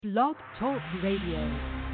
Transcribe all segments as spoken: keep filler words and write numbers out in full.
Blog Talk Radio.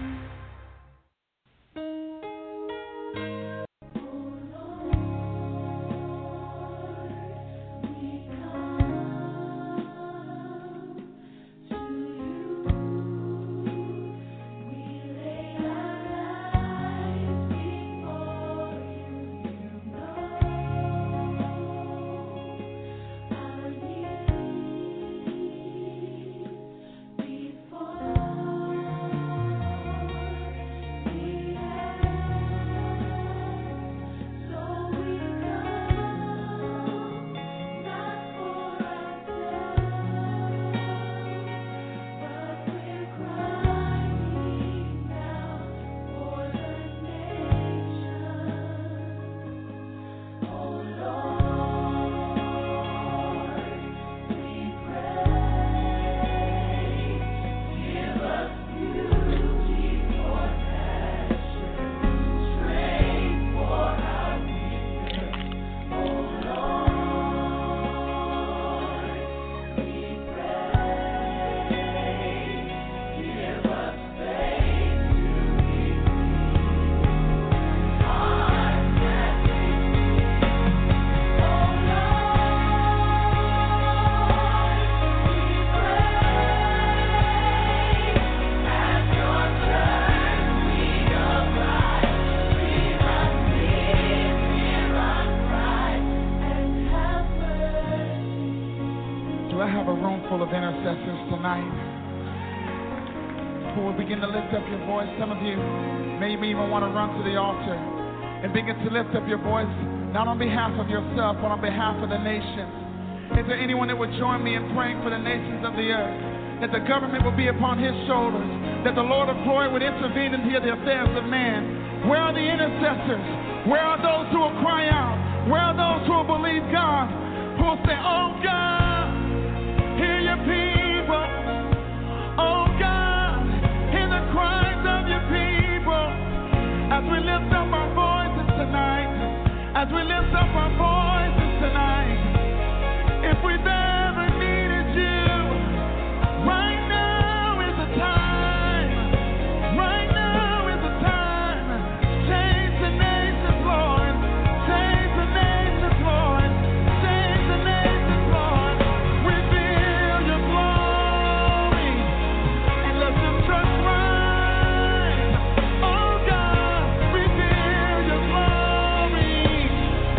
Some of you maybe even want to run to the altar and begin to lift up your voice, not on behalf of yourself, but on behalf of the nations. Is there anyone that would join me in praying for the nations of the earth, that the government will be upon his shoulders, that the Lord of glory would intervene into the affairs of man? Where are the intercessors? Where are those who will cry out? Where are those who will believe God, who will say, oh God, hear your people, oh God, hear the cries of your people, as we lift up our voices tonight, as we lift up our voices tonight. If we've ever needed you, right now is the time, right now is the time. Change the nations, Lord, change the nations, Lord, change the nations, Lord. Reveal your glory and let the church rise. Oh God, reveal your glory.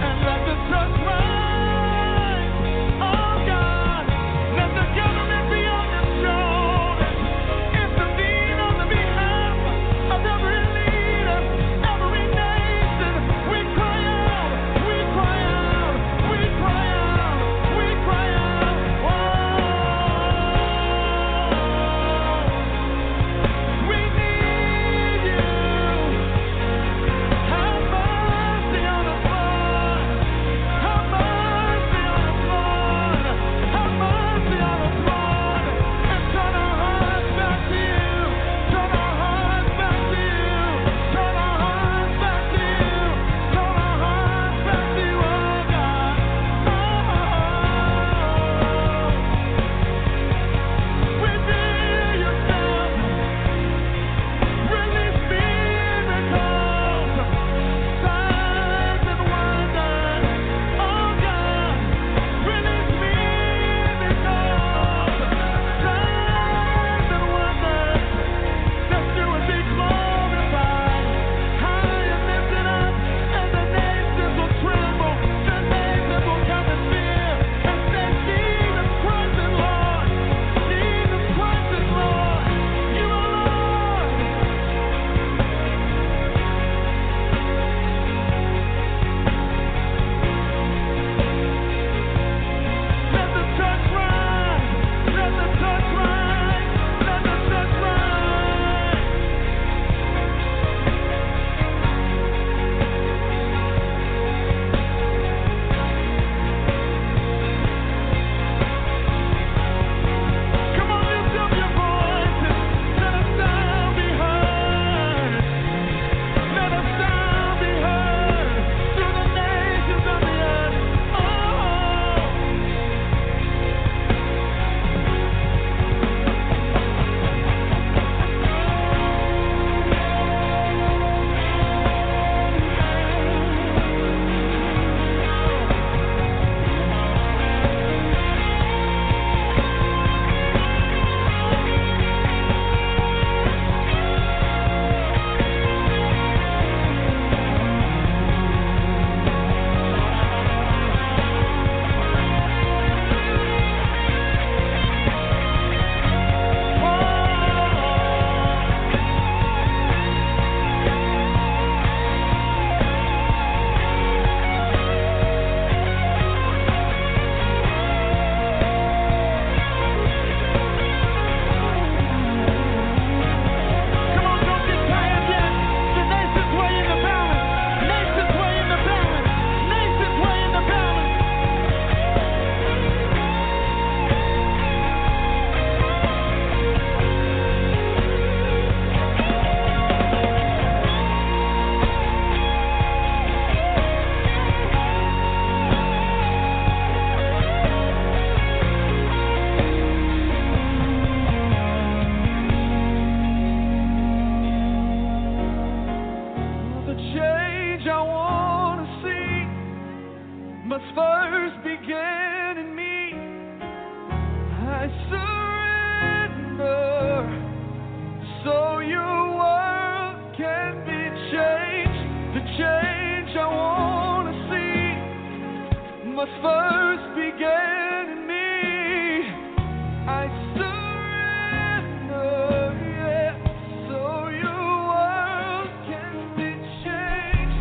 first began in me, I surrender, so your world can be changed. The change I want to see must first begin in me. I surrender, yeah, so your world can be changed.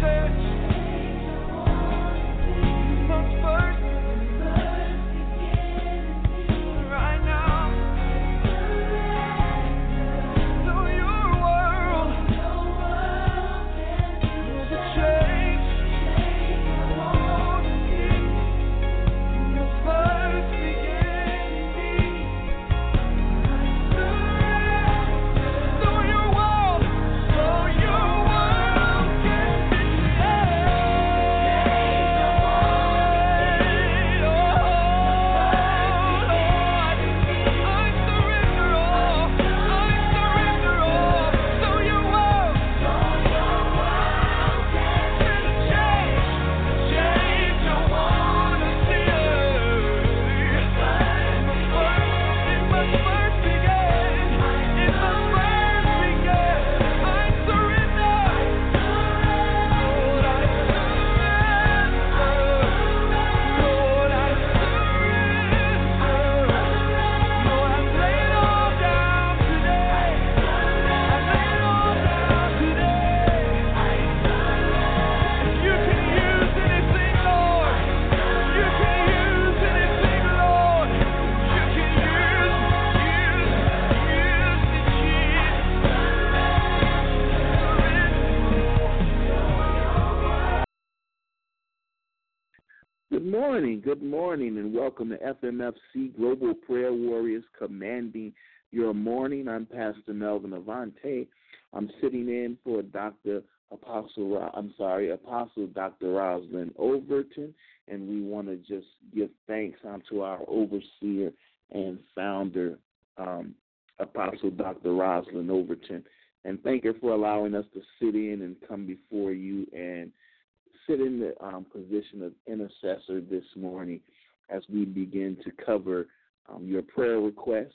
Must first right now. So your world is a change. Must first begin in me. So your world, so your world can be changed. Oh, I surrender all. I surrender all. So your world can change. Change I wanna see. It must first begin. It must first begin. I surrender. Lord, I surrender. Lord, I surrender. Lord, I lay it all down today. I lay it all down today. If you can use anything, Lord, you can use anything, Lord. You can use, use, use me, Good morning, good morning, and welcome to F M F C Global Prayer Warriors Commanding Your Morning. I'm Pastor Melvin Avante. I'm sitting in for Doctor Apostle, Ro- I'm sorry, Apostle Doctor Rosalind Overton, and we want to just give thanks unto our overseer and founder, um, Apostle Doctor Rosalind Overton, and thank her for allowing us to sit in and come before you and sit in the um, position of intercessor this morning as we begin to cover um, your prayer requests.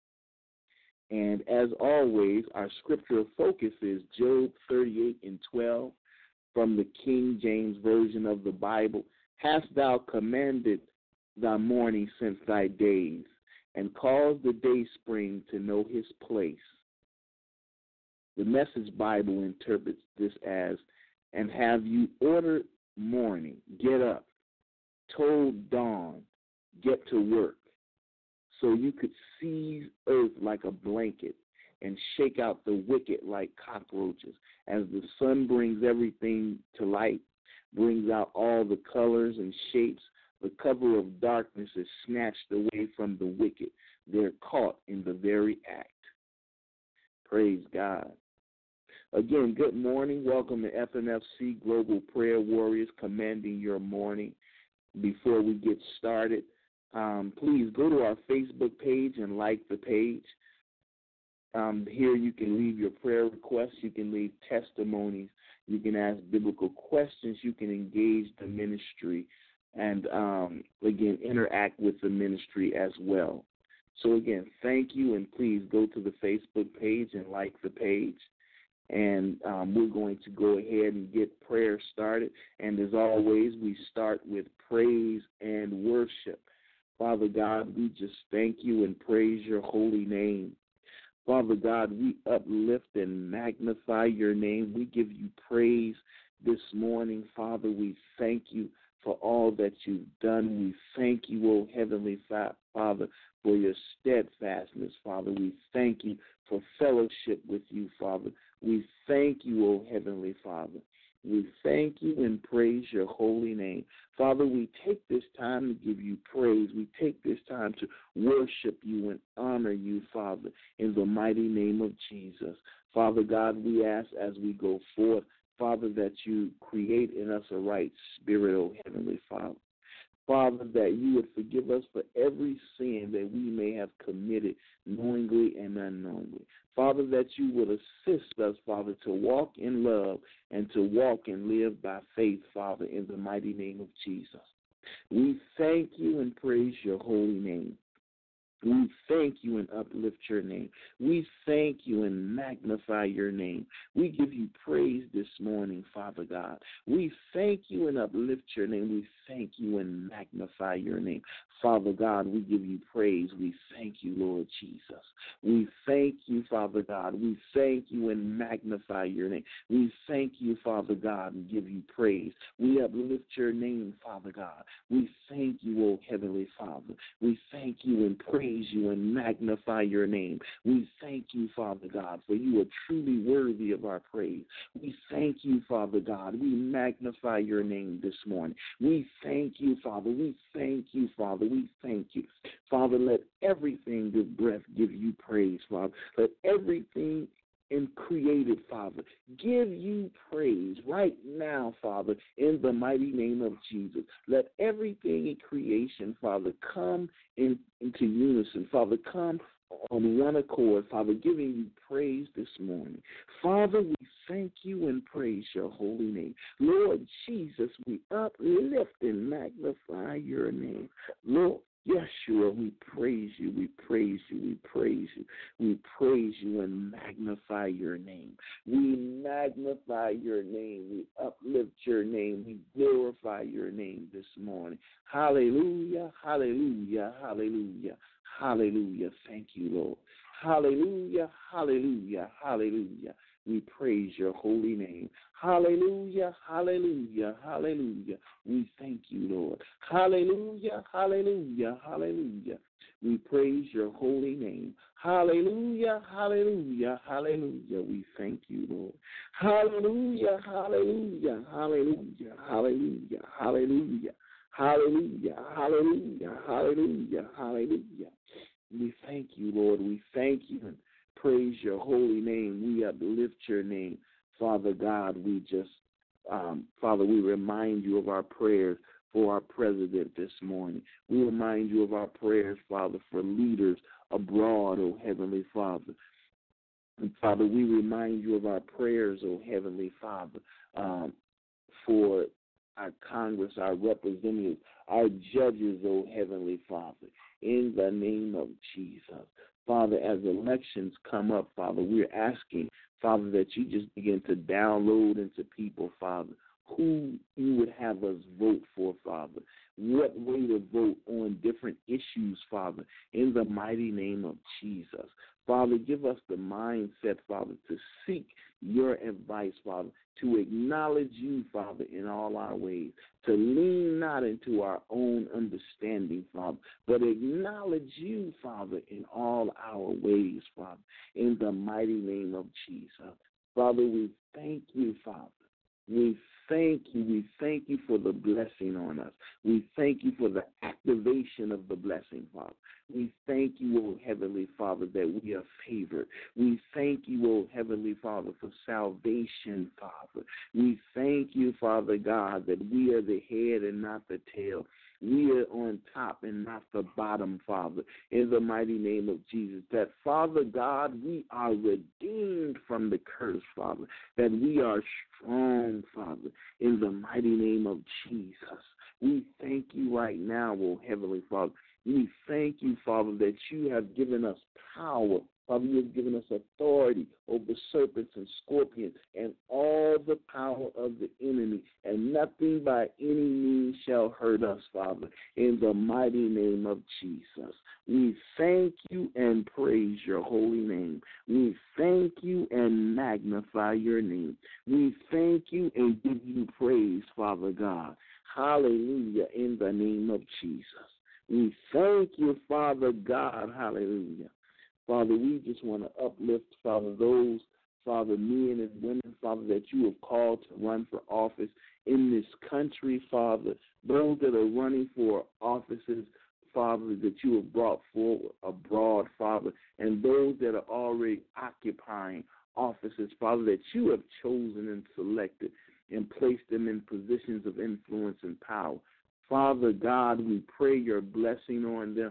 And as always, our scriptural focus is Job thirty-eight and twelve from the King James Version of the Bible. Hast thou commanded thy morning since thy days, and caused the day spring to know his place? The Message Bible interprets this as, and have you ordered morning, get up, told dawn, get to work, so you could seize earth like a blanket and shake out the wicked like cockroaches, as the sun brings everything to light, brings out all the colors and shapes. The cover of darkness is snatched away from the wicked. They're caught in the very act. Praise God. Again, good morning. Welcome to F N F C Global Prayer Warriors Commanding Your Morning. Before we get started, um, please go to our Facebook page and like the page. Um, here you can leave your prayer requests. You can leave testimonies. You can ask biblical questions. You can engage the ministry and, um, again, interact with the ministry as well. So, again, thank you, and please go to the Facebook page and like the page. And um, we're going to go ahead and get prayer started. And as always, we start with praise and worship. Father God, we just thank you and praise your holy name. Father God, we uplift and magnify your name. We give you praise this morning. Father, we thank you for all that you've done. We thank you, O Heavenly Father, for your steadfastness. Father, we thank you for fellowship with you, Father. We thank you, O Heavenly Father. We thank you and praise your holy name. Father, we take this time to give you praise. We take this time to worship you and honor you, Father, in the mighty name of Jesus. Father God, we ask as we go forth, Father, that you create in us a right spirit, O Heavenly Father. Father, that you would forgive us for every sin that we may have committed knowingly and unknowingly. Father, that you would assist us, Father, to walk in love and to walk and live by faith, Father, in the mighty name of Jesus. We thank you and praise your holy name. We thank you and uplift your name. We thank you and magnify your name. We give you praise this morning, Father God. We thank you and uplift your name. We thank you and magnify your name. Father God, we give you praise. We thank you, Lord Jesus. We thank you, Father God. We thank you and magnify your name. We thank you, Father God, and give you praise. We uplift your name, Father God. We thank you, O Heavenly Father. We thank you and praise you and magnify your name. We thank you, Father God, for you are truly worthy of our praise. We thank you, Father God. We magnify your name this morning. We thank you, Father. We thank you, Father. We thank you. Father, let everything with breath give you praise, Father. Let everything in created, Father, give you praise right now, Father, in the mighty name of Jesus. Let everything in creation, Father, come in, into unison, Father, come on one accord, Father, giving you praise this morning. Father, we thank you and praise your holy name. Lord Jesus, we uplift and magnify your name. Lord, Yeshua, we praise you, we praise you, we praise you. We praise you and magnify your name. We magnify your name. We uplift your name. We glorify your name this morning. Hallelujah, hallelujah, hallelujah, hallelujah. Thank you, Lord. Hallelujah, hallelujah, hallelujah. We praise your holy name. Hallelujah, hallelujah, hallelujah. We thank you, Lord. Hallelujah, hallelujah, hallelujah. We praise your holy name. Hallelujah, hallelujah, hallelujah. We thank you, Lord. Hallelujah, hallelujah, hallelujah, hallelujah, hallelujah, hallelujah, hallelujah, hallelujah, hallelujah. We thank you, Lord. We thank you and praise your holy name. We uplift your name. Father God, we just, um, Father, we remind you of our prayers for our president this morning. We remind you of our prayers, Father, for leaders abroad, oh Heavenly Father. And Father, we remind you of our prayers, oh Heavenly Father, um, for our Congress, our representatives, our judges, oh Heavenly Father, in the name of Jesus. Father, as elections come up, Father, we're asking, Father, that you just begin to download into people, Father, who you would have us vote for, Father, what way to vote on different issues, Father, in the mighty name of Jesus. Father, give us the mindset, Father, to seek your advice, Father, to acknowledge you, Father, in all our ways, to lean not into our own understanding, Father, but acknowledge you, Father, in all our ways, Father, in the mighty name of Jesus. Father, we thank you, Father. We thank you. We thank you for the blessing on us. We thank you for the activation of the blessing, Father. We thank you, O Heavenly Father, that we are favored. We thank you, O Heavenly Father, for salvation, Father. We thank you, Father God, that we are the head and not the tail. We are on top and not the bottom, Father, in the mighty name of Jesus. That, Father God, we are redeemed from the curse, Father. That we are strong, Father, in the mighty name of Jesus. We thank you right now, O Heavenly Father. We thank you, Father, that you have given us power. Father, you have given us authority over serpents and scorpions and all the power of the enemy, and nothing by any means shall hurt us, Father, in the mighty name of Jesus. We thank you and praise your holy name. We thank you and magnify your name. We thank you and give you praise, Father God. Hallelujah, in the name of Jesus. We thank you, Father God. Hallelujah. Father, we just want to uplift, Father, those, Father, men and women, Father, that you have called to run for office in this country, Father. Those that are running for offices, Father, that you have brought forward abroad, Father, and those that are already occupying offices, Father, that you have chosen and selected and placed them in positions of influence and power. Father God, we pray your blessing on them.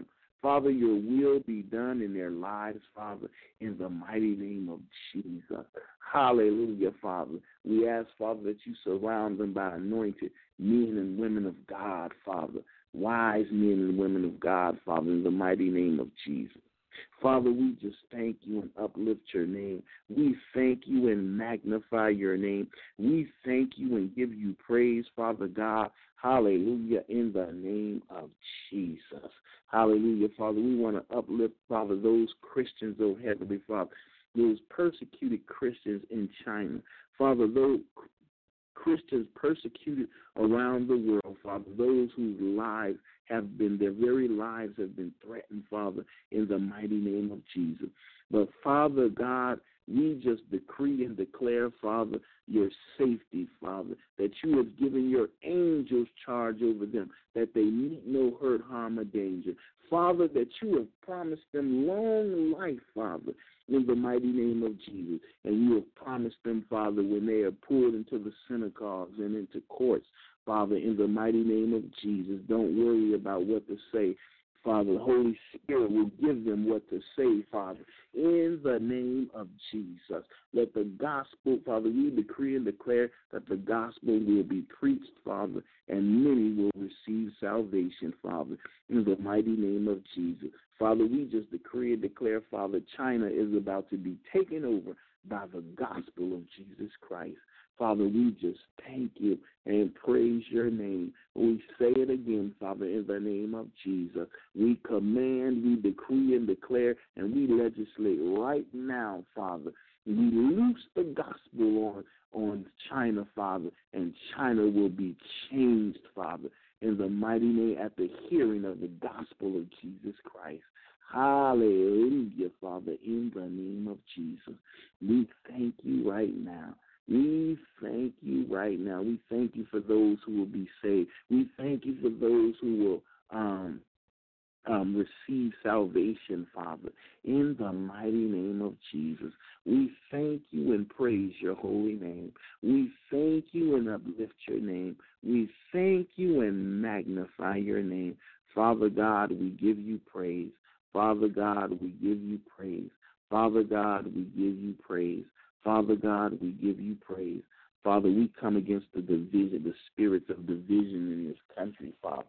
Father, your will be done in their lives, Father, in the mighty name of Jesus. Hallelujah, Father. We ask, Father, that you surround them by anointed men and women of God, Father, wise men and women of God, Father, in the mighty name of Jesus. Father, we just thank you and uplift your name. We thank you and magnify your name. We thank you and give you praise, Father God. Hallelujah, in the name of Jesus. Hallelujah, Father. We want to uplift, Father, those Christians, oh Heavenly Father, those persecuted Christians in China. Father, those Christians persecuted around the world, Father, those whose lives have been, their very lives have been threatened, Father, in the mighty name of Jesus. But, Father God, we just decree and declare, Father, your safety, Father, that you have given your angels charge over them, that they meet no hurt, harm, or danger. Father, that you have promised them long life, Father, in the mighty name of Jesus. And you have promised them, Father, when they are pulled into the synagogues and into courts, Father, in the mighty name of Jesus. Don't worry about what to say. Father, the Holy Spirit will give them what to say, Father, in the name of Jesus. Let the gospel, Father, we decree and declare that the gospel will be preached, Father, and many will receive salvation, Father, in the mighty name of Jesus. Father, we just decree and declare, Father, China is about to be taken over by the gospel of Jesus Christ. Father, we just thank you and praise your name. We say it again, Father, in the name of Jesus. We command, we decree and declare, and we legislate right now, Father. We loose the gospel on, on China, Father, and China will be changed, Father, in the mighty name at the hearing of the gospel of Jesus Christ. Hallelujah, Father, in the name of Jesus. We thank you right now. We thank you right now. We thank you for those who will be saved. We thank you for those who will um, um, receive salvation, Father, in the mighty name of Jesus. We thank you and praise your holy name. We thank you and uplift your name. We thank you and magnify your name. Father God, we give you praise. Father God, we give you praise. Father God, we give you praise. Father God, we give you praise. Father, we come against the division, the spirits of division in this country, Father.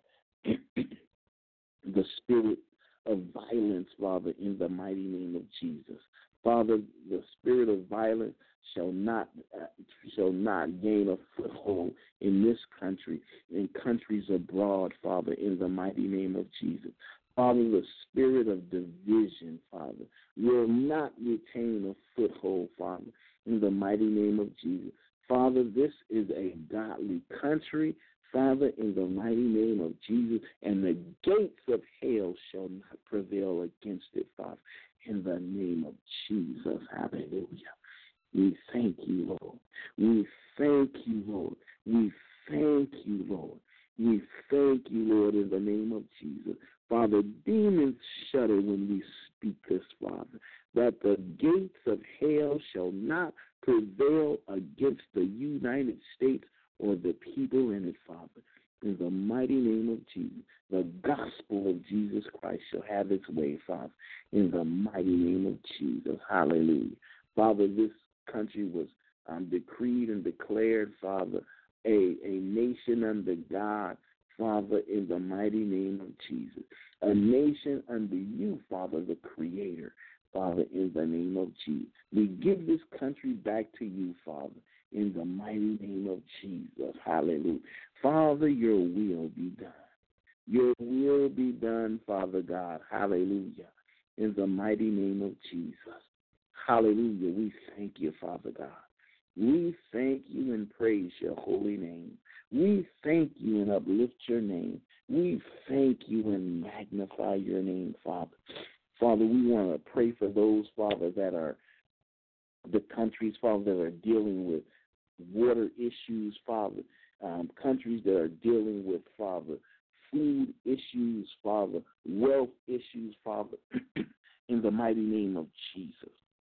The spirit of violence, Father, in the mighty name of Jesus. Father, the spirit of violence shall not uh, shall not gain a foothold in this country, in countries abroad, Father, in the mighty name of Jesus. Father, the spirit of division, Father, will not retain a foothold, Father, in the mighty name of Jesus. Father, this is a godly country, Father, in the mighty name of Jesus, and the gates of hell shall not prevail against it, Father, in the name of Jesus. Hallelujah. We thank you, Lord. We thank you, Lord. We thank you, Lord. We thank you, Lord, in the name of Jesus. Father, demons shudder when we speak this, Father, that the gates of hell shall not prevail against the United States or the people in it, Father. In the mighty name of Jesus, the gospel of Jesus Christ shall have its way, Father. In the mighty name of Jesus. Hallelujah. Father, this country was um, decreed and declared, Father, a, a nation under God, Father, in the mighty name of Jesus. A nation under you, Father, the Creator, Father, in the name of Jesus. We give this country back to you, Father, in the mighty name of Jesus. Hallelujah. Father, your will be done. Your will be done, Father God. Hallelujah. In the mighty name of Jesus. Hallelujah. We thank you, Father God. We thank you and praise your holy name. We thank you and uplift your name. We thank you and magnify your name, Father. Father, we want to pray for those, Father, that are the countries, Father, that are dealing with water issues, Father, um, countries that are dealing with, Father, food issues, Father, wealth issues, Father, in the mighty name of Jesus.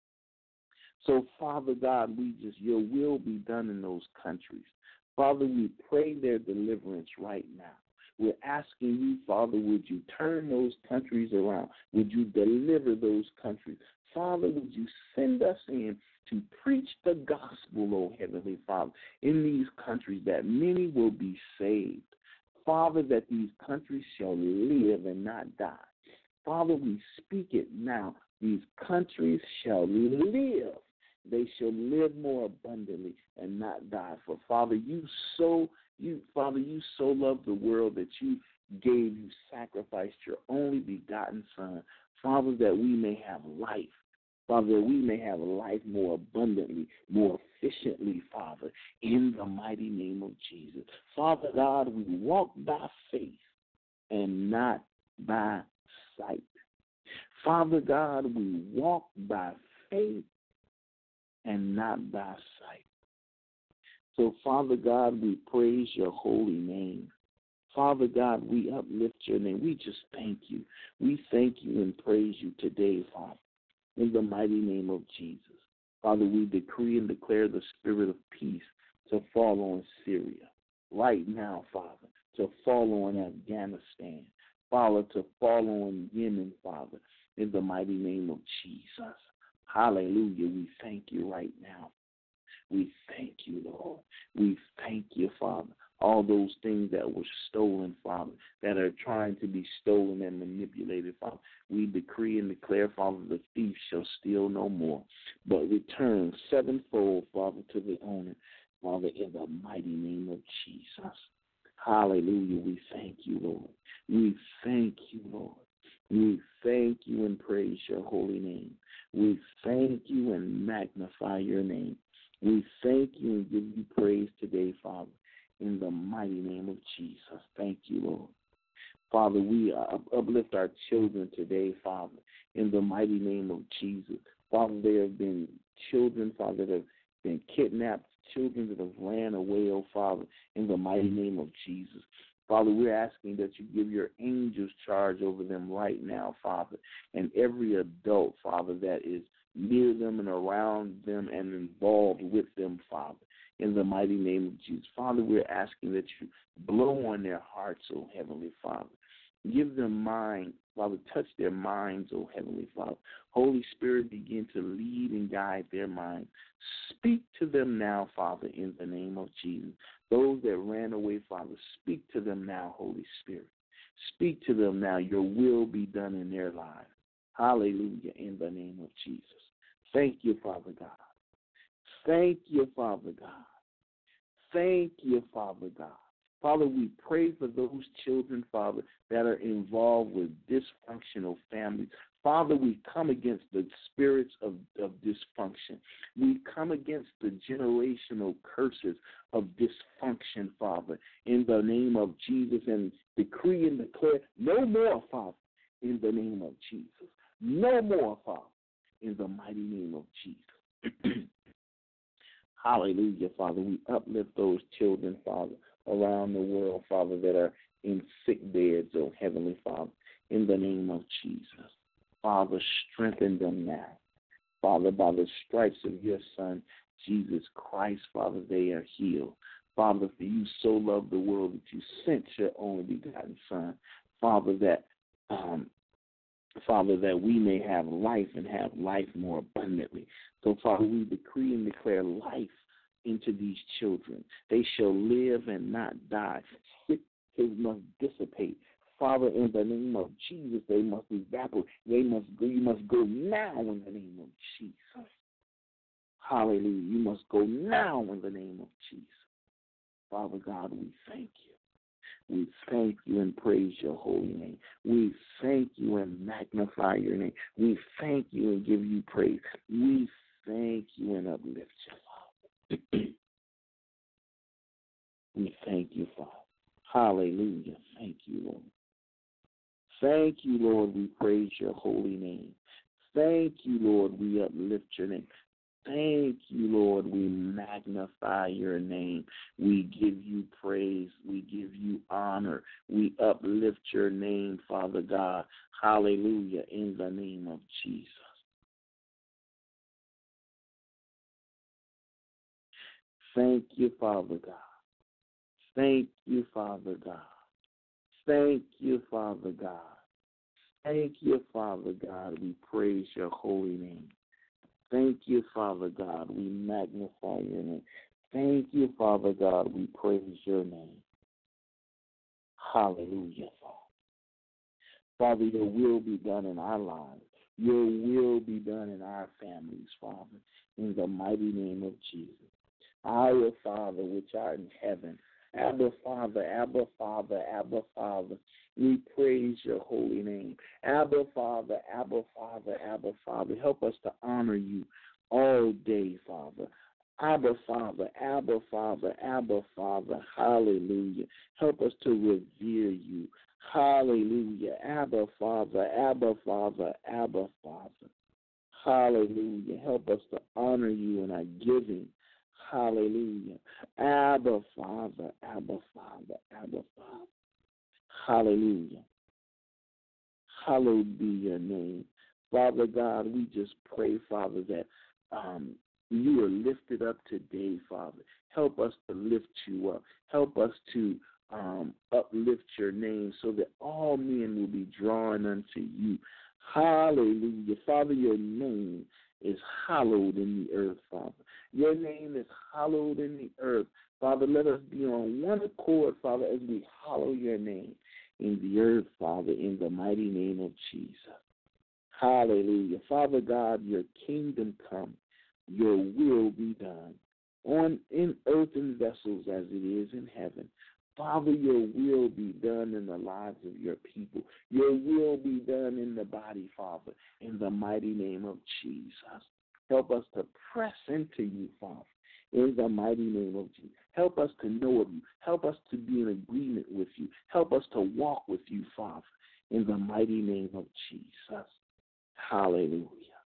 So, Father God, we just, your will be done in those countries. Father, we pray their deliverance right now. We're asking you, Father, would you turn those countries around? Would you deliver those countries? Father, would you send us in to preach the gospel, oh Heavenly Father, in these countries that many will be saved. Father, that these countries shall live and not die. Father, we speak it now. These countries shall live. They shall live more abundantly and not die. For Father, you so you Father, you so loved the world that you gave, you sacrificed your only begotten Son, Father, that we may have life. Father, that we may have life more abundantly, more efficiently, Father, in the mighty name of Jesus. Father God, we walk by faith and not by sight. Father God, we walk by faith and not by sight. So, Father God, we praise your holy name. Father God, we uplift your name. We just thank you. We thank you and praise you today, Father, in the mighty name of Jesus. Father, we decree and declare the spirit of peace to fall on Syria right now, Father, to fall on Afghanistan, Father, to fall on Yemen, Father, in the mighty name of Jesus. Hallelujah. We thank you right now. We thank you, Lord. We thank you, Father. All those things that were stolen, Father, that are trying to be stolen and manipulated, Father, we decree and declare, Father, the thief shall steal no more, but return sevenfold, Father, to the owner, Father, in the mighty name of Jesus. Hallelujah. We thank you, Lord. We thank you, Lord. We thank you and praise your holy name. We thank you and magnify your name. We thank you and give you praise today, Father, in the mighty name of Jesus. Thank you, Lord. Father, we uplift our children today, Father, in the mighty name of Jesus. Father, there have been children, Father, that have been kidnapped, children that have ran away, oh Father, in the mighty name of Jesus. Father, we're asking that you give your angels charge over them right now, Father, and every adult, Father, that is near them and around them and involved with them, Father, in the mighty name of Jesus. Father, we're asking that you blow on their hearts, oh Heavenly Father. Give them mind, Father, touch their minds, oh Heavenly Father. Holy Spirit, begin to lead and guide their minds. Speak to them now, Father, in the name of Jesus. Those that ran away, Father, speak to them now, Holy Spirit. Speak to them now. Your will be done in their lives. Hallelujah, in the name of Jesus. Thank you, Father God. Thank you, Father God. Thank you, Father God. Father, we pray for those children, Father, that are involved with dysfunctional families. Father, we come against the spirits of, of dysfunction. We come against the generational curses of dysfunction, Father, in the name of Jesus, and decree and declare no more, Father, in the name of Jesus. No more, Father, in the mighty name of Jesus. Hallelujah, Father. We uplift those children, Father, around the world, Father, that are in sick beds, oh Heavenly Father, in the name of Jesus. Father, strengthen them now. Father, by the stripes of your Son, Jesus Christ, Father, they are healed. Father, for you so loved the world that you sent your only begotten Son. Father, that um, Father, that we may have life and have life more abundantly. So, Father, we decree and declare life into these children. They shall live and not die. Sickness must dissipate. Father, in the name of Jesus, they must evaporate. They must go. You must go now in the name of Jesus. Hallelujah. You must go now in the name of Jesus. Father God, we thank you. We thank you and praise your holy name. We thank you and magnify your name. We thank you and give you praise. We thank you and uplift you, Father. We thank you, Father. Hallelujah. Thank you, Lord. Thank you, Lord. We praise your holy name. Thank you, Lord. We uplift your name. Thank you, Lord. We magnify your name. We give you praise. We give you honor. We uplift your name, Father God. Hallelujah, in the name of Jesus. Thank you, Father God. Thank you, Father God. Thank you, Father God. Thank you, Father God. We praise your holy name. Thank you, Father God. We magnify your name. Thank you, Father God. We praise your name. Hallelujah, Father. Father, your will be done in our lives. Your will be done in our families, Father, in the mighty name of Jesus. Our Father, which art in heaven, Abba, Father, Abba, Father, Abba, Father, we praise your holy name. Abba, Father, Abba, Father, Abba, Father, help us to honor you all day, Father. Abba, Father, Abba, Father, Abba, Father, hallelujah. Help us to revere you. Hallelujah. Abba, Father, Abba, Father, Abba, Father. Hallelujah. Help us to honor you in our giving. Hallelujah. Abba, Father, Abba, Father, Abba, Father. Hallelujah. Hallowed be your name. Father God, we just pray, Father, that um, you are lifted up today, Father. Help us to lift you up. Help us to um, uplift your name so that all men will be drawn unto you. Hallelujah. Father, your name is hallowed in the earth, Father. Your name is hallowed in the earth. Father, let us be on one accord, Father, as we hallow your name in the earth, Father, in the mighty name of Jesus. Hallelujah. Father God, your kingdom come, your will be done on in earthen vessels as it is in heaven. Father, your will be done in the lives of your people. Your will be done in the body, Father, in the mighty name of Jesus. Help us to press into you, Father, in the mighty name of Jesus. Help us to know of you. Help us to be in agreement with you. Help us to walk with you, Father, in the mighty name of Jesus. Hallelujah.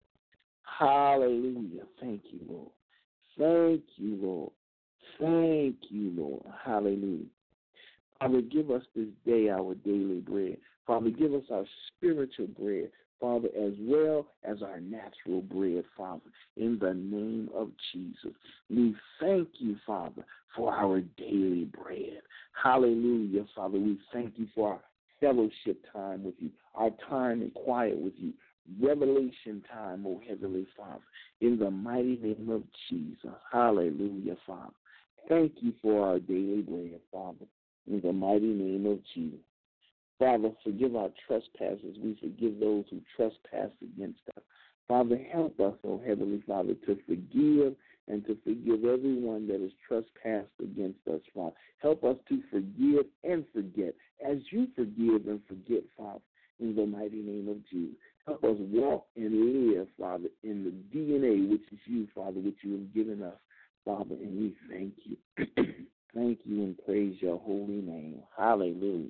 Hallelujah. Thank you, Lord. Thank you, Lord. Thank you, Lord. Hallelujah. Father, give us this day our daily bread. Father, give us our spiritual bread, Father, as well as our natural bread, Father, in the name of Jesus. We thank you, Father, for our daily bread. Hallelujah, Father. We thank you for our fellowship time with you, our time in quiet with you, revelation time, O Heavenly Father, in the mighty name of Jesus. Hallelujah, Father. Thank you for our daily bread, Father, in the mighty name of Jesus. Father, forgive our trespasses. We forgive those who trespass against us. Father, help us, O Heavenly Father, to forgive and to forgive everyone that has trespassed against us, Father. Help us to forgive and forget as you forgive and forget, Father, in the mighty name of Jesus. Help us walk and live, Father, in the D N A, which is you, Father, which you have given us, Father, and we thank you. Thank you and praise your holy name. Hallelujah.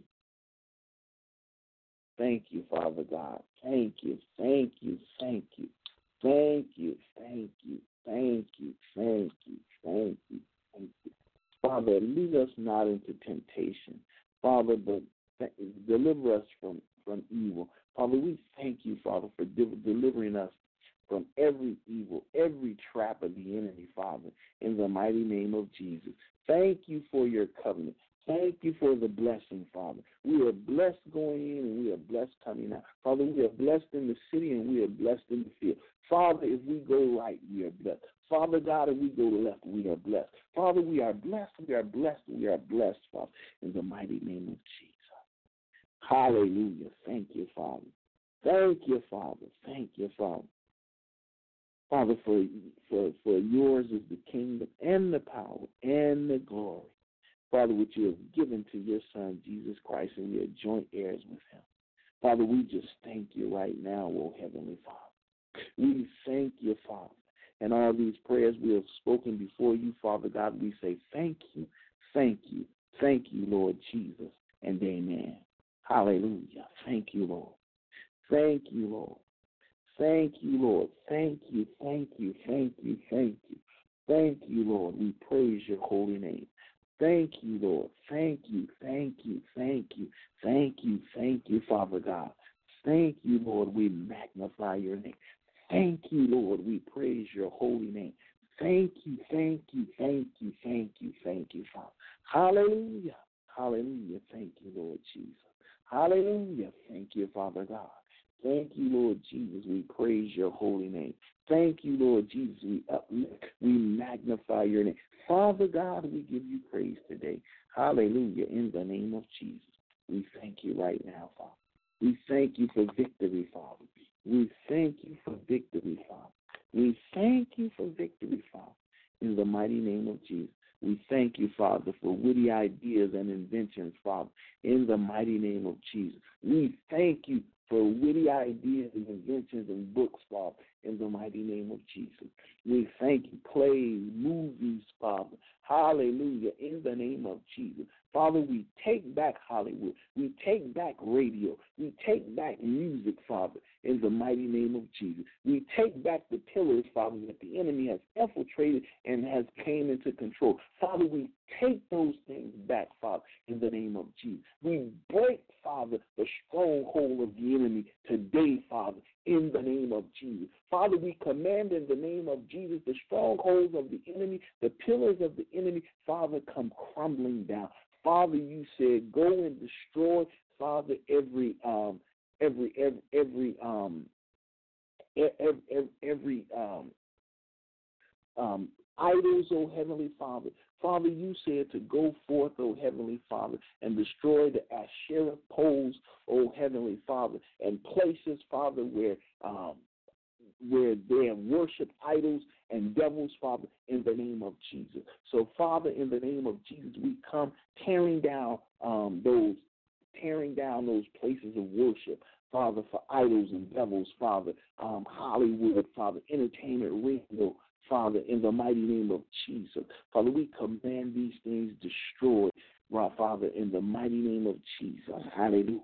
Thank you, Father God. Thank you, thank you, thank you, thank you, thank you, thank you, thank you, thank you, thank you. Father, lead us not into temptation, Father, but deliver us from, from evil. Father, we thank you, Father, for de- delivering us from every evil, every trap of the enemy, Father, in the mighty name of Jesus. Thank you for your covenant. Thank you for the blessing, Father. We are blessed going in and we are blessed coming out. Father, we are blessed in the city and we are blessed in the field. Father, if we go right, we are blessed. Father God, if we go left, we are blessed. Father, we are blessed, we are blessed, we are blessed, Father, in the mighty name of Jesus. Hallelujah. Thank you, Father. Thank you, Father. Thank you, Father. Father, for, for, for yours is the kingdom and the power and the glory, Father, which you have given to your Son, Jesus Christ, and we are joint heirs with him. Father, we just thank you right now, O Heavenly Father. We thank you, Father. And all these prayers we have spoken before you, Father God, we say thank you, thank you, thank you, Lord Jesus, and amen. Hallelujah. Thank you, Lord. Thank you, Lord. Thank you, Lord. Thank you, thank you, thank you, thank you. Thank you, Lord. We praise your holy name. Thank you, Lord. Thank you, thank you, thank you, thank you, thank you, Father God. Thank you, Lord. We magnify your name. Thank you, Lord. We praise your holy name. Thank you, thank you, thank you, thank you, thank you, Father. Hallelujah. Hallelujah. Thank you, Lord Jesus. Hallelujah. Thank you, Father God. Thank you, Lord Jesus. We praise your holy name. Thank you, Lord Jesus. We uplift, we magnify your name. Father God, we give you praise today. Hallelujah. In the name of Jesus, we thank you right now, Father. We thank you for victory, Father. We thank you for victory, Father. We thank you for victory, Father. In the mighty name of Jesus. We thank you, Father, for witty ideas and inventions, Father, in the mighty name of Jesus. We thank you for witty ideas and inventions and books, Father, in the mighty name of Jesus. We thank you, plays, movies, Father. Hallelujah, in the name of Jesus. Father, we take back Hollywood. We take back radio. We take back music, Father, in the mighty name of Jesus. We take back the pillars, Father, that the enemy has infiltrated and has came into control. Father, we take those things back, Father, in the name of Jesus. We break, Father, the stronghold of the enemy today, Father, in the name of Jesus. Father, we command in the name of Jesus the strongholds of the enemy, the pillars of the enemy, Father, come crumbling down. Father, you said, go and destroy, Father, every um, every every every um, every, every, every um, um, idols, oh Heavenly Father. Father, you said to go forth, oh Heavenly Father, and destroy the Asherah poles, oh Heavenly Father, and places, Father, where um, where they have worshipped idols and devils, Father, in the name of Jesus. So, Father, in the name of Jesus, we come tearing down um, those, tearing down those places of worship, Father, for idols and devils, Father, um, Hollywood, Father, entertainment, radio, Father, in the mighty name of Jesus. Father, we command these things destroyed, right, Father, in the mighty name of Jesus. Hallelujah.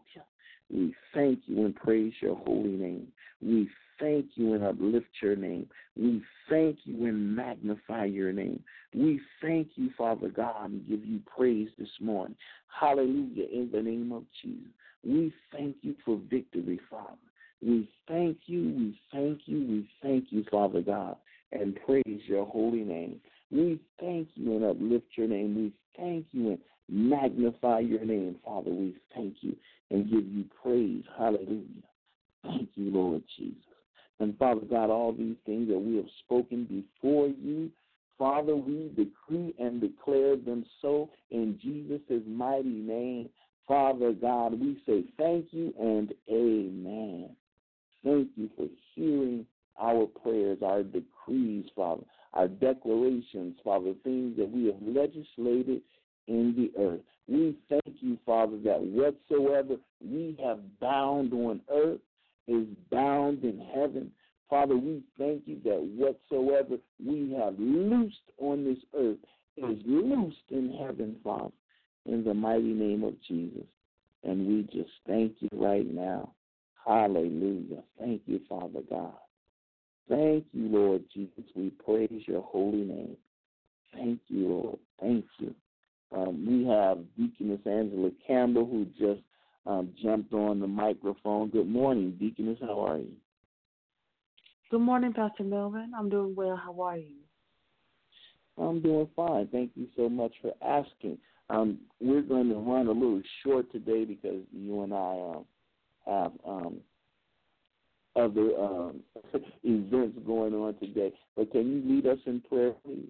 We thank you and praise your holy name. We thank you and uplift your name. We thank you and magnify your name. We thank you, Father God, and give you praise this morning. Hallelujah, in the name of Jesus. We thank you for victory, Father. We thank you, we thank you, we thank you, Father God, and praise your holy name. We thank you and uplift your name. We thank you and magnify your name, Father. We thank you and give you praise. Hallelujah. Thank you, Lord Jesus. And Father God, all these things that we have spoken before you, Father, we decree and declare them so in Jesus' mighty name. Father God, we say thank you and amen. Thank you for hearing our prayers, our decrees, Father, our declarations, Father, things that we have legislated in the earth. We thank you, Father, that whatsoever we have bound on earth is bound in heaven. Father, we thank you that whatsoever we have loosed on this earth is loosed in heaven, Father, in the mighty name of Jesus. And we just thank you right now. Hallelujah. Thank you, Father God. Thank you, Lord Jesus. We praise your holy name. Thank you, Lord. Thank you. Um, we have Deaconess Angela Campbell, who just um, jumped on the microphone. Good morning, Deaconess. How are you? Good morning, Pastor Melvin. I'm doing well. How are you? I'm doing fine. Thank you so much for asking. Um, we're going to run a little short today because you and I um, have um, other um, events going on today. But can you lead us in prayer, please?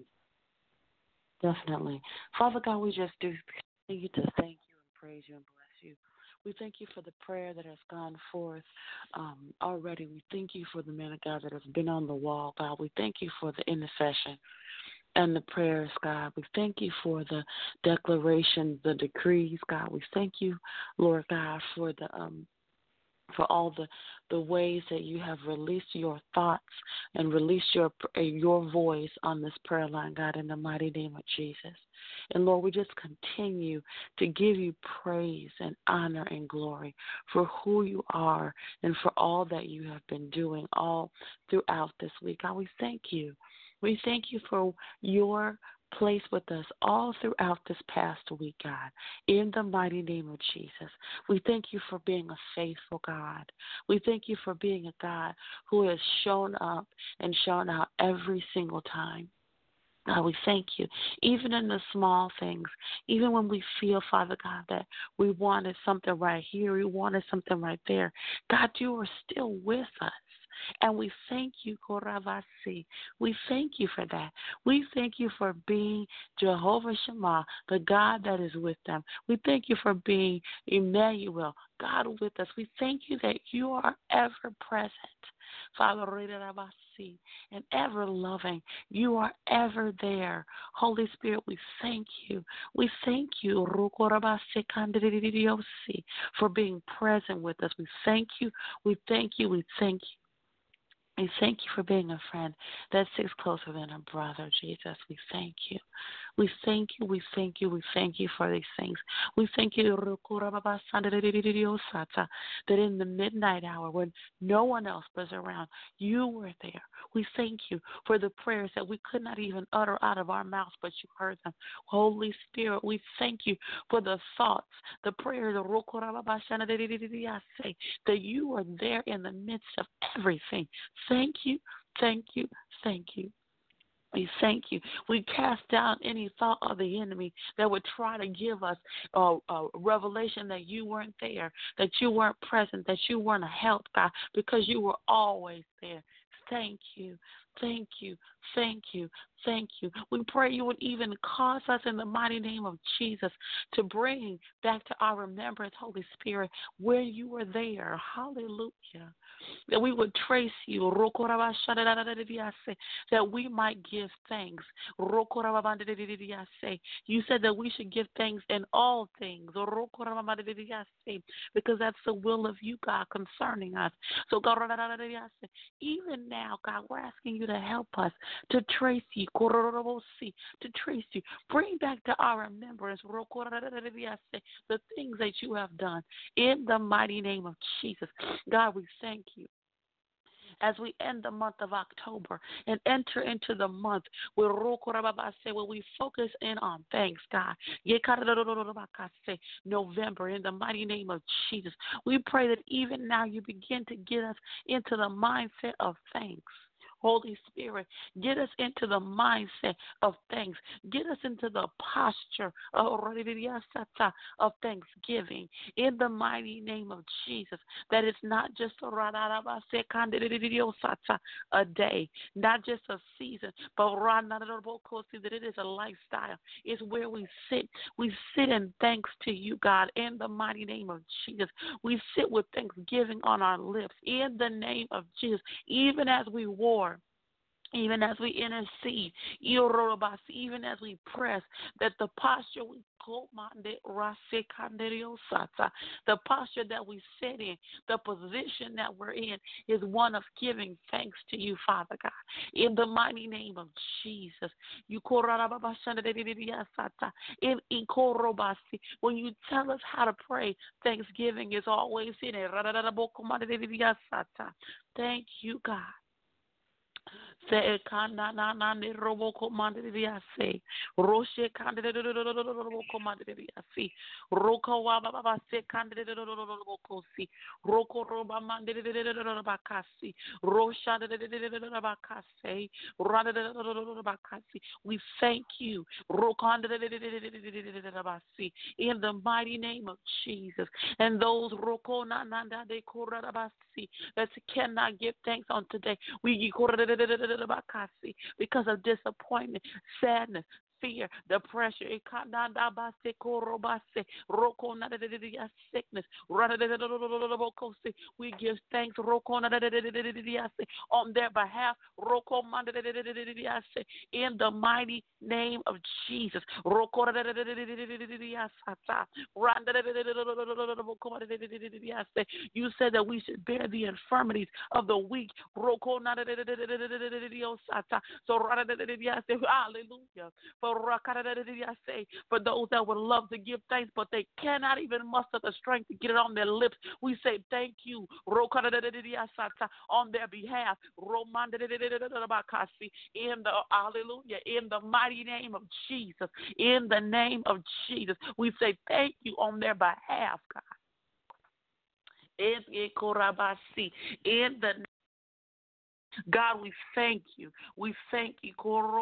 Definitely. Father God, we just do continue to thank you and praise you and bless you. We thank you for the prayer that has gone forth um, already. We thank you for the man of God that has been on the wall, God. We thank you for the intercession and the prayers, God. We thank you for the declarations, the decrees, God. We thank you, Lord God, for the um, for all the, the ways that you have released your thoughts and released your your voice on this prayer line, God, in the mighty name of Jesus. And, Lord, we just continue to give you praise and honor and glory for who you are and for all that you have been doing all throughout this week. God, we thank you. We thank you for your place with us all throughout this past week, God, in the mighty name of Jesus. We thank you for being a faithful God. We thank you for being a God who has shown up and shown out every single time. God, we thank you, even in the small things, even when we feel, Father God, that we wanted something right here, we wanted something right there. God, you are still with us. And we thank you, Koravasi. We thank you for that. We thank you for being Jehovah Shammah, the God that is with them. We thank you for being Emmanuel, God with us. We thank you that you are ever present, Father, and ever loving. You are ever there. Holy Spirit, we thank you. We thank you for being present with us. We thank you. We thank you. We thank you. We thank you for being a friend that sticks closer than a brother, Jesus. We thank you. We thank you. We thank you. We thank you for these things. We thank you that in the midnight hour when no one else was around, you were there. We thank you for the prayers that we could not even utter out of our mouths, but you heard them. Holy Spirit, we thank you for the thoughts, the prayers that you are there in the midst of everything. Thank you, thank you, thank you. We thank you. We cast down any thought of the enemy that would try to give us a, a revelation that you weren't there, that you weren't present, that you weren't a help, God, because you were always there. Thank you. Thank you. Thank you. Thank you. We pray you would even cause us in the mighty name of Jesus to bring back to our remembrance, Holy Spirit, where you were there. Hallelujah. That we would trace you. That we might give thanks. You said that we should give thanks in all things. Because that's the will of you, God, concerning us. So, God, even now, God, we're asking you to help us to trace you, to trace you. Bring back to our remembrance the things that you have done in the mighty name of Jesus. God, we thank you. As we end the month of October and enter into the month where we focus in on thanks, God. November, in the mighty name of Jesus, we pray that even now you begin to get us into the mindset of thanks. Holy Spirit, get us into the mindset of thanks. Get us into the posture of thanksgiving in the mighty name of Jesus. That it's not just a day, not just a season, but that it is a lifestyle. It's where we sit. We sit in thanks to you, God, in the mighty name of Jesus. We sit with thanksgiving on our lips in the name of Jesus, even as we war. Even as we intercede, even as we press, that the posture we the posture that we sit in, the position that we're in, is one of giving thanks to you, Father God. In the mighty name of Jesus, you when you tell us how to pray, thanksgiving is always in it. Thank you, God. Se kana na na ne robo komande dia se roche kande de robo komande dia se roko wa baba se kande de robo kosi roko roba mande de roba kasi rosha de roba kasi rada de roba kasi. We thank you, rokande de roba si, in the mighty name of Jesus. And those roko na na de koraba si that cannot give thanks on today, we because of disappointment, sadness, fear, depression, sickness. We give thanks on their behalf in the mighty name of Jesus. You said that we should bear the infirmities of the weak. So, hallelujah. For those that would love to give thanks, but they cannot even muster the strength to get it on their lips, we say thank you on their behalf. In the hallelujah, in the mighty name of Jesus, in the name of Jesus, we say thank you on their behalf, God. In the God, we thank you. We thank you.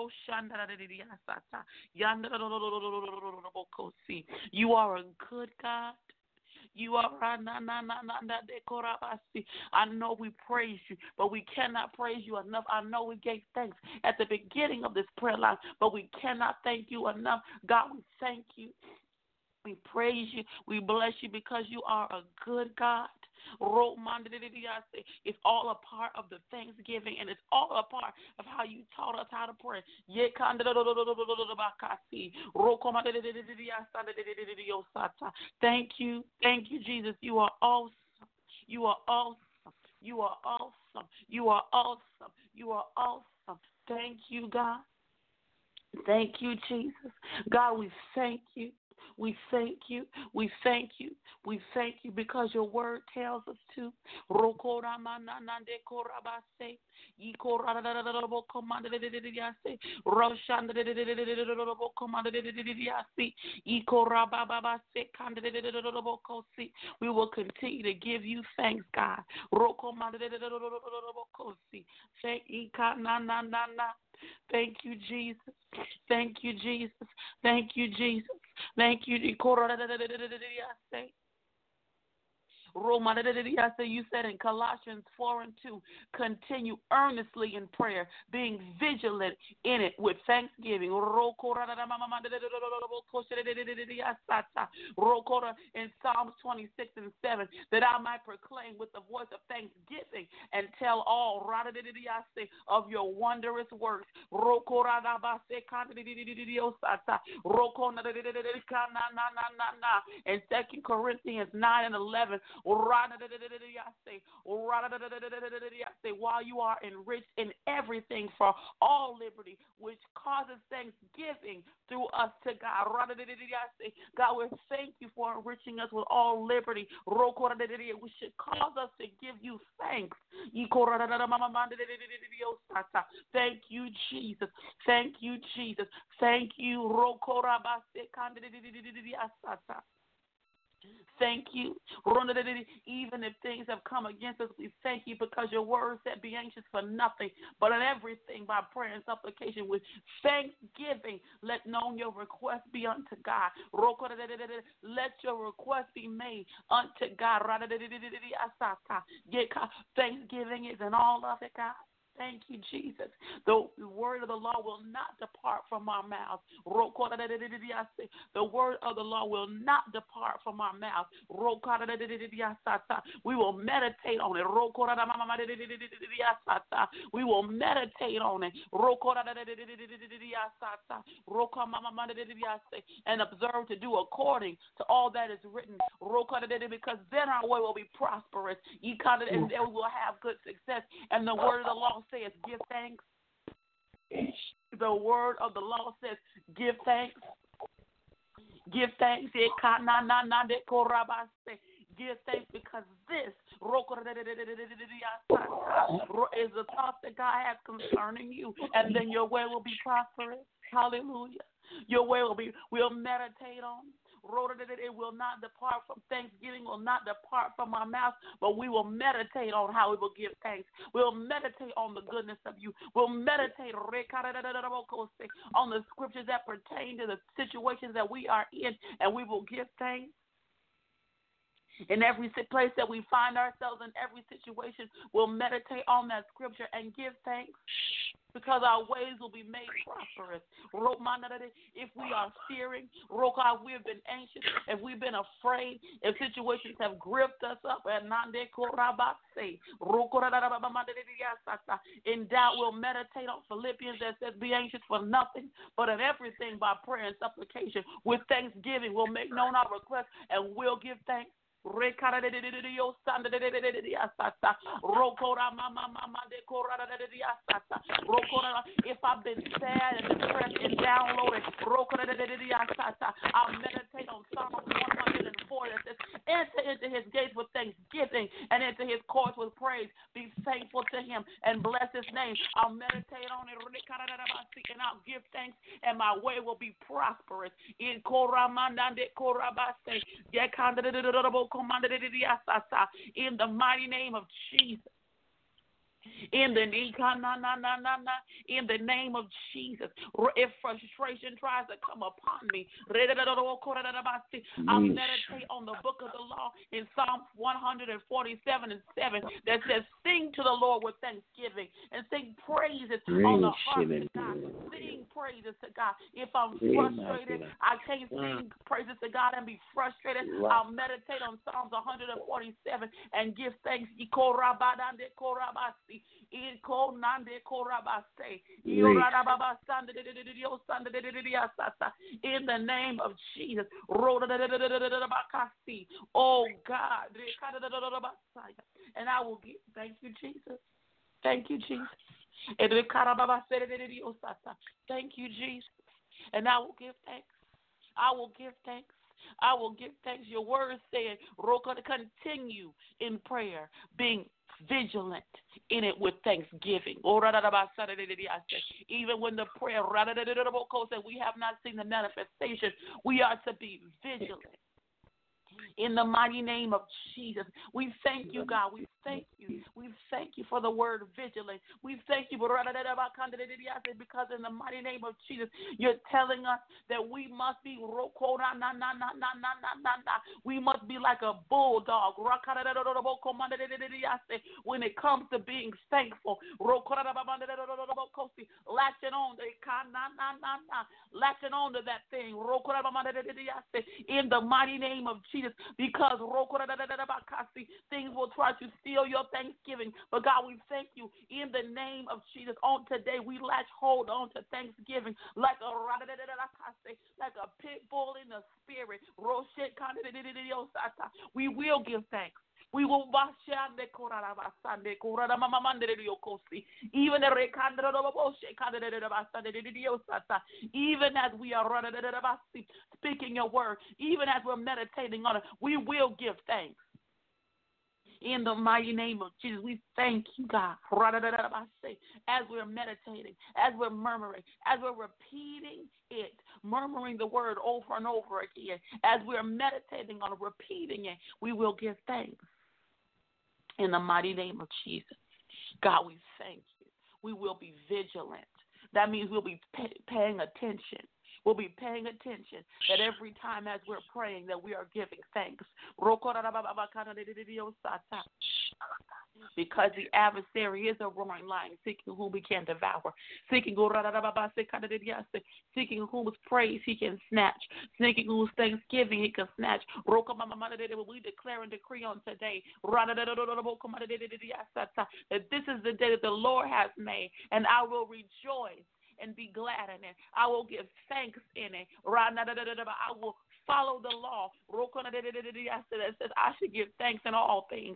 You are a good God. You are I know we praise you, but we cannot praise you enough. I know we gave thanks at the beginning of this prayer line, but we cannot thank you enough. God, we thank you. We praise you. We bless you because you are a good God. It's all a part of the Thanksgiving, and it's all a part of how you taught us how to pray. Thank you. Thank you, Jesus. You are awesome. You are awesome. You are awesome. You are awesome. You are awesome. Thank you, God. Thank you, Jesus. God, we thank you. We thank you. We thank you. We thank you because your word tells us to. We will continue to give you thanks, God. Thank you, Jesus. Thank you, Jesus. Thank you, Jesus. Thank you. You said in Colossians four and two, continue earnestly in prayer, being vigilant in it with thanksgiving. In Psalms twenty-six and seven, that I might proclaim with the voice of thanksgiving and tell all of your wondrous works. In Second Corinthians nine and eleven, while you are enriched in everything for all liberty, which causes thanksgiving through us to God. God, we thank you for enriching us with all liberty, which should cause us to give you thanks. Thank you, Jesus. Thank you, Jesus. Thank you. Thank you. Even if things have come against us, we thank you because your word said, be anxious for nothing, but in everything by prayer and supplication with thanksgiving, let known your request be unto God. Let your request be made unto God. Thanksgiving is in all of it, God. Thank you, Jesus. The word of the law will not depart from our mouths. The word of the law will not depart from our mouth. We will meditate on it. We will meditate on it. And observe to do according to all that is written. Because then our way will be prosperous. And then we will have good success. And the word of the law says, give thanks. The word of the law says, give thanks. Give thanks. Give thanks because this is the thought that God has concerning you, and then your way will be prosperous. Hallelujah. Your way will be, we'll meditate on. It will not depart from thanksgiving, will not depart from our mouth, but we will meditate on how we will give thanks. We'll meditate on the goodness of you. We'll meditate on the scriptures that pertain to the situations that we are in, and we will give thanks. In every place that we find ourselves, in every situation, we'll meditate on that scripture and give thanks because our ways will be made prosperous. If we are fearing, if we have been anxious, if we've been afraid, if situations have gripped us up, in doubt, we'll meditate on Philippians that says, be anxious for nothing, but in everything by prayer and supplication. With thanksgiving, we'll make known our requests and we'll give thanks. If I've been sad and depressed and downloaded, I'll meditate on Psalm one hundred four that says, enter into his gates with thanksgiving and into his courts with praise. Be thankful to him and bless his name. I'll meditate on it and I'll give thanks, and my way will be prosperous. In in the mighty name of Jesus. In the na na na na na, in the name of Jesus, if frustration tries to come upon me, I'll meditate on the book of the law in Psalm one forty-seven and seven that says, "Sing to the Lord with thanksgiving and sing praises on the harp to God." Sing praises to God. If I'm frustrated, I can't sing praises to God and be frustrated. I'll meditate on Psalms one forty-seven and give thanks. In the name of Jesus. Oh God. And I will give thank you, Jesus. Thank you, Jesus. Thank you, Jesus. And I will give thanks. I will give thanks. I will give thanks. Your word said, continue in prayer, being vigilant in it with thanksgiving. Even when the prayer said we have not seen the manifestation, we are to be vigilant. In the mighty name of Jesus, we thank you, God. We thank you. We thank you for the word vigilant. We thank you because in the mighty name of Jesus, you're telling us that we must be we must be like a bulldog when it comes to being thankful. Latching on, latching on to that thing in the mighty name of Jesus. Because things will try to steal your thanksgiving. But God, we thank you in the name of Jesus. On today, we latch hold on to thanksgiving like a like a pit bull in the spirit. We will give thanks. We will even even as we are speaking your word, even as we're meditating on it, we will give thanks. In the mighty name of Jesus, we thank you, God, as we're meditating, as we're murmuring, as we're repeating it, murmuring the word over and over again, as we're meditating on it, repeating it, we will give thanks. In the mighty name of Jesus, God, we thank you. We will be vigilant. That means we'll be pay, paying attention. We'll be paying attention that every time as we're praying that we are giving thanks. Because the adversary is a roaring lion, seeking whom he can devour, seeking seeking whose praise he can snatch, seeking whose thanksgiving he can snatch. We declare and decree on today that this is the day that the Lord has made, and I will rejoice and be glad in it. I will give thanks in it. I will follow the law. That says I should give thanks in all things.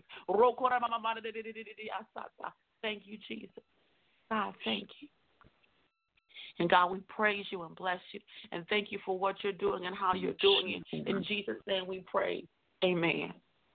Thank you, Jesus. God, thank you. And God, we praise you and bless you and thank you for what you're doing and how you're doing it. In Jesus' name we pray. Amen.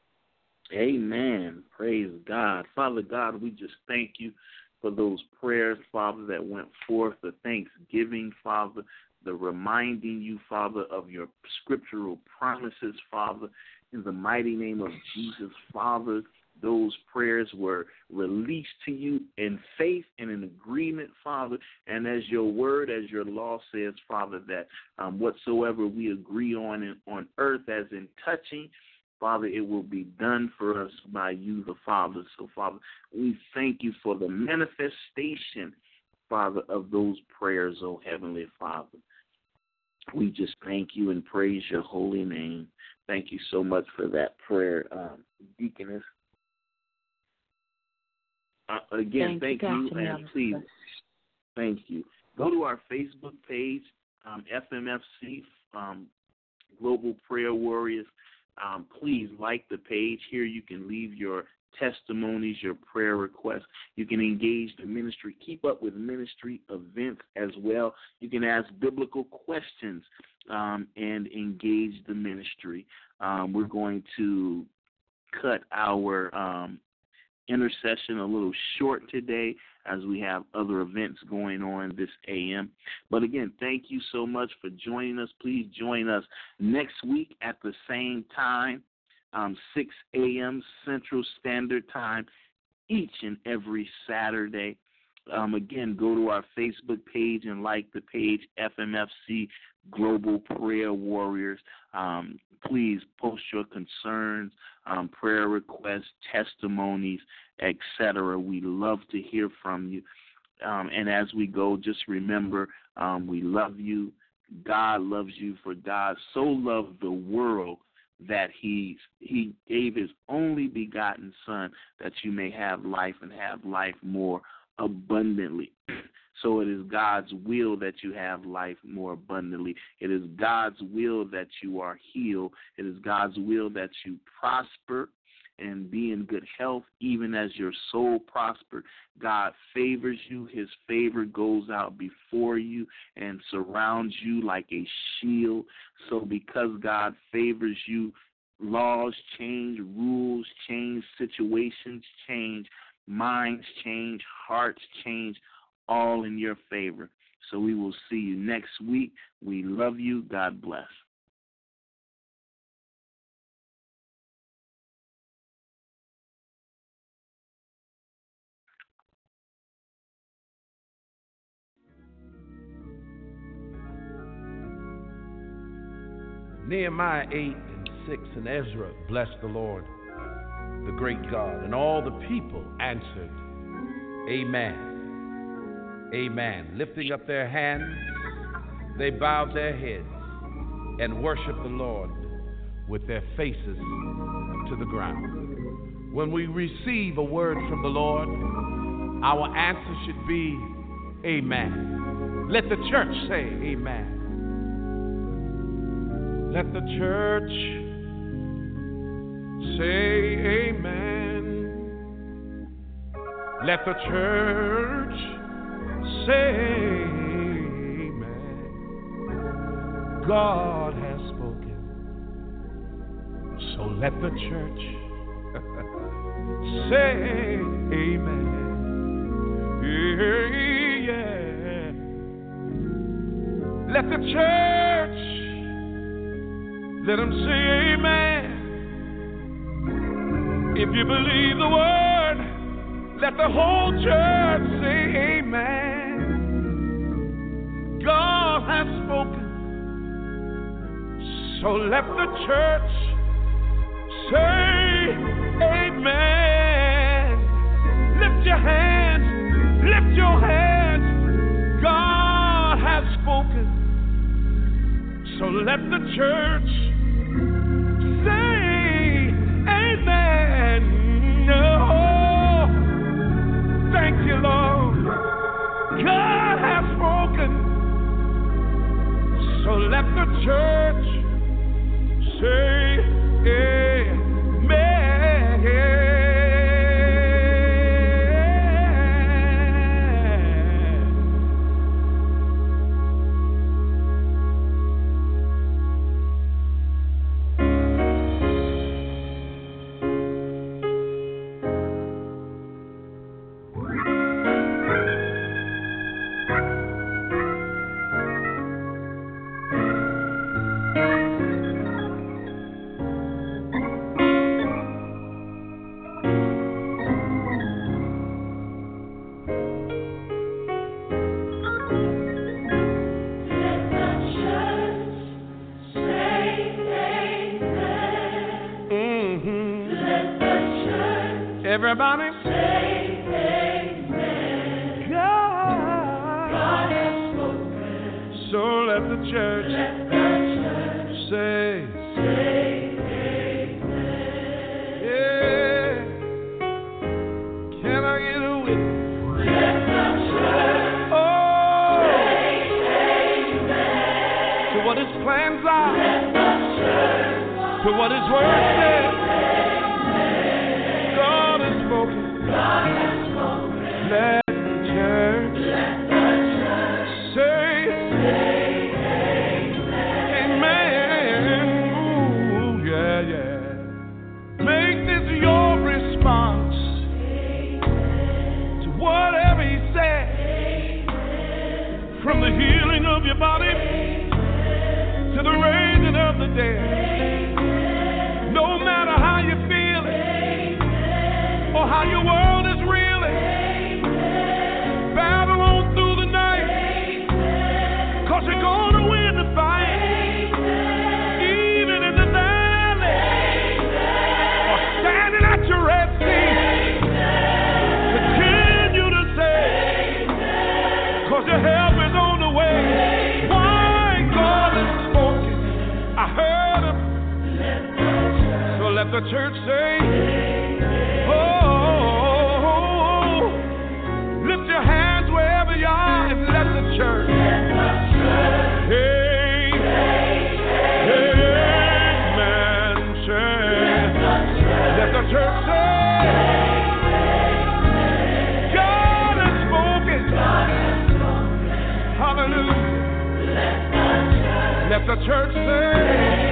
Amen. Praise God. Father God, we just thank you for those prayers, Father, that went forth, the thanksgiving, Father, the reminding you, Father, of your scriptural promises, Father, in the mighty name of Jesus, Father. Those prayers were released to you in faith and in agreement, Father, and as your word, as your law says, Father, that um, whatsoever we agree on in, on earth as in touching, Father, it will be done for us by you, the Father. So, Father, we thank you for the manifestation, Father, of those prayers, oh Heavenly Father. We just thank you and praise your holy name. Thank you so much for that prayer, um, Deaconess. Uh, again, thank, thank you, you and please, thank you. Go to our Facebook page, um, F M F C, um, Global Prayer Warriors. Um, please like the page. Here you can leave your testimonies, your prayer requests. You can engage the ministry. Keep up with ministry events as well. You can ask biblical questions um, and engage the ministry. Um, we're going to cut our um, intercession a little short today as we have other events going on this A M. But again, thank you so much for joining us. Please join us next week at the same time, um, six a.m. Central Standard Time, each and every Saturday. Um, again, go to our Facebook page and like the page, F M F C Global Prayer Warriors. Um, please post your concerns, um, prayer requests, testimonies, et cetera. We love to hear from you. Um, and as we go, just remember, um, we love you. God loves you, for God so loved the world that he, he gave his only begotten Son that you may have life and have life more abundantly. So it is God's will that you have life more abundantly. It is God's will that you are healed. It is God's will that you prosper and be in good health, even as your soul prosper. God favors you. His favor goes out before you and surrounds you like a shield. So because God favors you, laws change, rules change, situations change, minds change, hearts change, all in your favor. So we will see you next week. We love you. God bless. Nehemiah eight and six and Ezra blessed the Lord, the great God, and all the people answered, Amen. Amen. Lifting up their hands, they bowed their heads and worshiped the Lord with their faces to the ground. When we receive a word from the Lord, our answer should be Amen. Let the church say Amen. Let the church say amen. Let the church say amen. God has spoken, so let the church say amen. Yeah, yeah. Let the church, let them say amen. If you believe the word, let the whole church say amen. God has spoken, so let the church say amen. Lift your hands, lift your hands. God has spoken, so let the church say amen. Oh, thank you, Lord. God has spoken, so let the church say amen. Everybody say amen. God, God has spoken, so let the church, let the church say, say amen. Yeah. Can I get a witness? Let the church oh. say amen. To what his plans are, let the church to what his word says. God has spoken. Let the church, let the church say, say amen. Amen. Ooh, yeah, yeah. Make this your response amen. To whatever he said. Amen. From the healing of your body amen. To the raising of the dead. Amen. No matter how you feel it or how your world is the church say, oh, lift your hands wherever you are and let the church. Hey, amen. Let the church say, God has spoken. Hallelujah. Let the church say,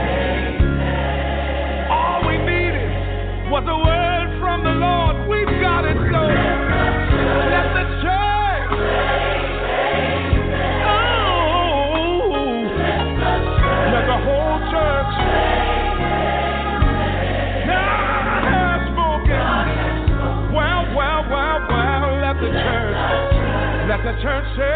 was a word from the Lord. We've got it, so let the church. Oh, let the whole church. God has spoken. Well, well, well, well. Let the church. Let the church say.